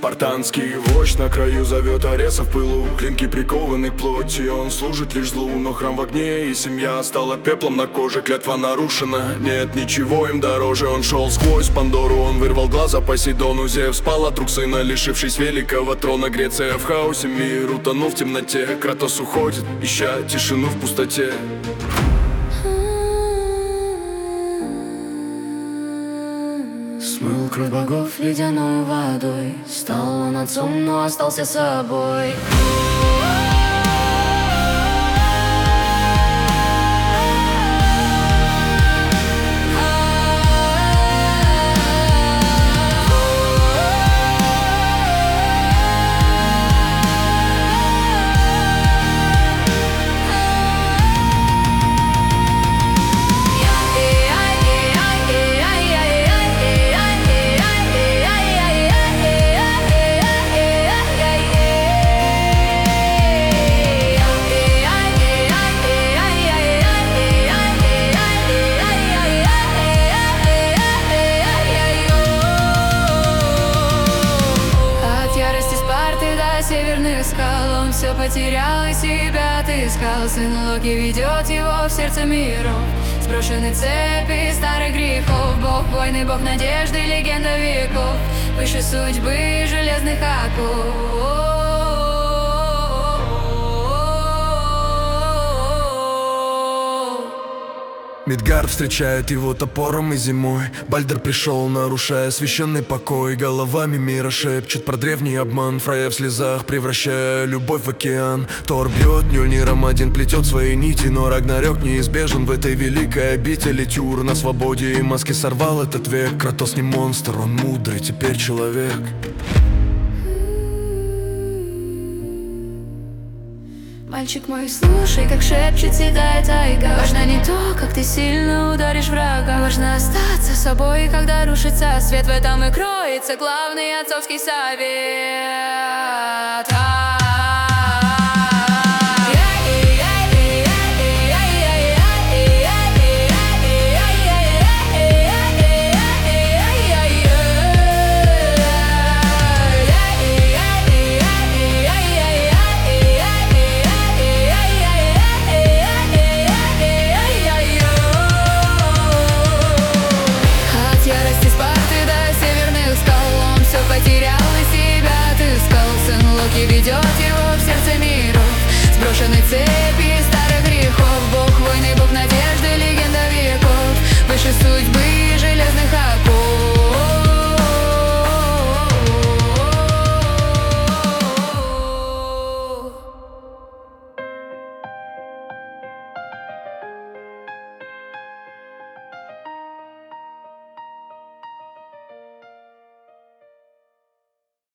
спартанский вождь на краю зовет Ареса в пылу. Клинки прикованы к плоти, он служит лишь злу. Но храм в огне, и семья стала пеплом на коже. Клятва нарушена, нет ничего им дороже. Он шел сквозь Пандору, он вырвал глаза Посейдону. Зевс спал от рук сына, лишившись великого трона. Греция в хаосе, мир утонул в темноте. Кратос уходит, ища тишину в пустоте. Смыл кровь богов ледяной водой. Стал он отцом, но остался собой. Северных скал он все потерял и себя отыскал. Сын Локи ведет его в сердце миров. Сброшены цепи старых грехов. Бог войны, бог надежды, легенда веков. Выше судьбы железных оков. Мидгард встречает его топором и зимой. Бальдер пришел, нарушая священный покой. Головами мира шепчет про древний обман. Фрейя в слезах, превращая любовь в океан. Тор бьет, Мьёльниром один плетет свои нити. Но Рагнарёк неизбежен в этой великой обители. Тюр на свободе и маски сорвал этот век. Кратос не монстр, он мудрый, теперь человек. Мальчик мой, слушай, как шепчет седая тайга. Важно не то, как ты сильно ударишь врага. Важно остаться собой, когда рушится свет. В этом и кроется главный отцовский совет.